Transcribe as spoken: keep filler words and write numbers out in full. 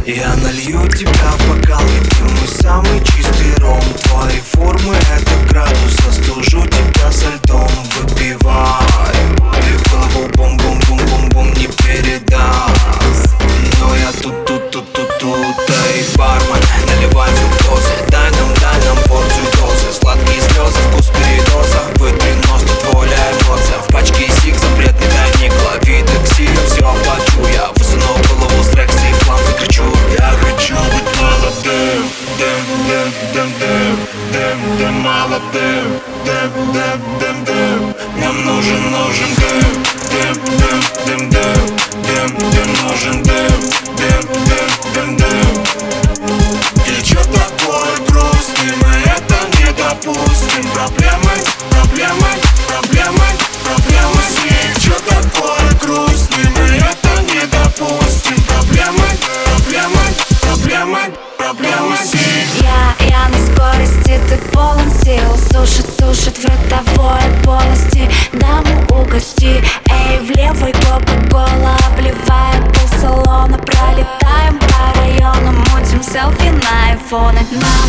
Я налью тебя в бокал, и ты мой самый чистый ром. Твои формы — это градус, остужу тебя со льдом. Выпивай, и в голову бум-бум-бум-бум-бум не передам. Но я тут-тут-тут-тут-тут. Эй, бармен, наливай фруктозы, дай нам, дай нам порцию дозы. Сладкие слезы, вкус передоза. Выпей нос, тут воля эмоция. В пачке сик запретный тайник. Лови такси, я все оплачу. Я высуну голову с Рекси и план закричу. Я хочу быть молодым, дым, дым, дым, дым, дым, дым, молодым, дым, дым, дым, дым. Нам нужен, нужен дым, дым, дым, дым, дым, дым, дым, нужен дым, дым, дым, дым, дым. И чё такое грустный, мы это не допустим. Проблемы, проблемы, проблемы, проблемы с ней. Чё такое грустный, мы это не допустим. Проблемы, проблемы, проблемы, проблемы с ней. Я, я на скорости, ты полон сил. Сушит, сушит в ротовой полости. Даму угости, эй, в левой кока-кола обливает полсалона. Пролетаем по району, мутим селфи на айфоны. Нам